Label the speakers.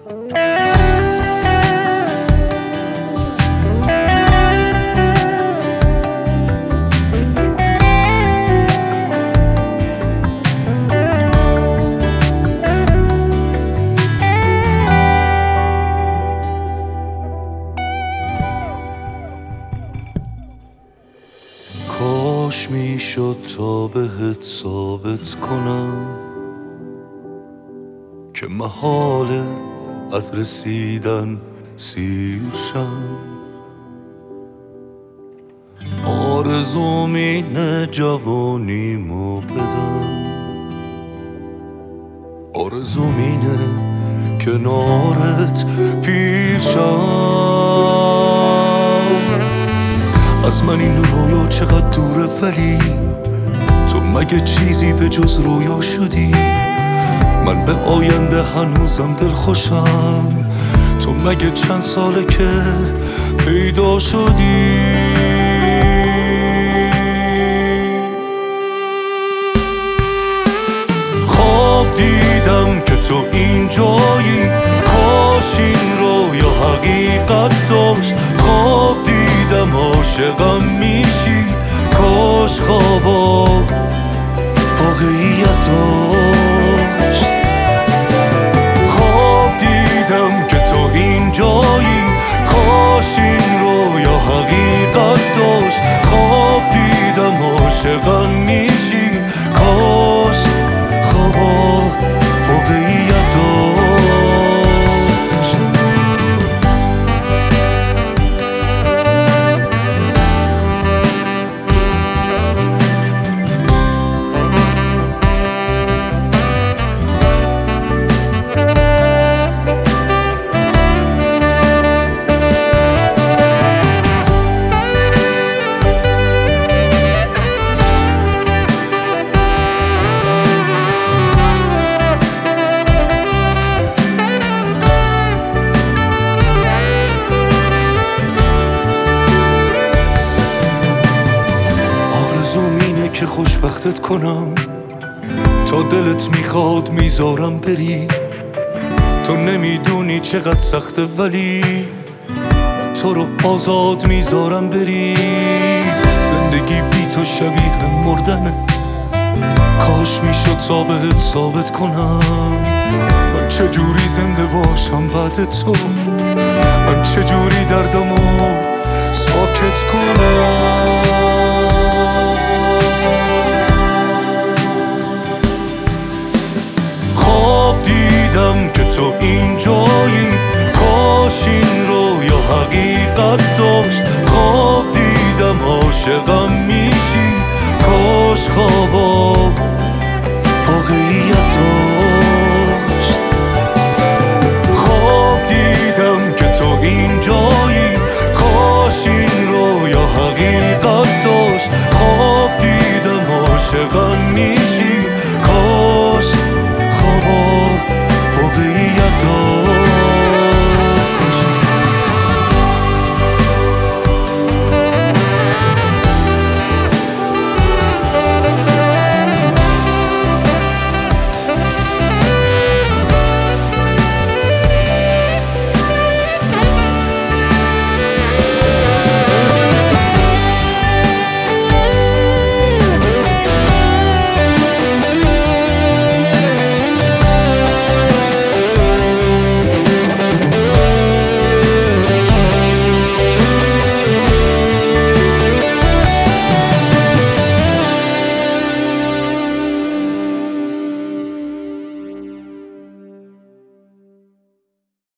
Speaker 1: کاش میشد تا بهت ثابت کنم که محاله از رسیدن سیر شم. آرزوم اینه جوانیمو بدم، آرزوم اینه کنارت پیر شم. از من این رویا چقدر دوره، ولی تو مگه چیزی به جز رویا شدی؟ من به آینده هنوزم دل خوشم، تو مگه چند ساله که پیدا شدی؟ خواب دیدم که تو اینجایی، کاش این رویا حقیقت داشت. خواب دیدم عاشقم میشی، کاش خوابا واقعیت داشت. خواب دیدم که تو اینجایی، کاش این رویا حقیقت داشت. خواب دیدم عاشقم میشی، کاش خوابا واقعیت داشت. که خوشبختت کنم، تا دلت میخواد میذارم بری. تو نمیدونی چقدر سخته، ولی من تو رو آزاد میذارم بری. زندگی بی تو شبیه مردنه، کاش میشد تا بهت ثابت کنم من چجوری زنده باشم بعد تو. من چجوری دردمو ساکت کنم.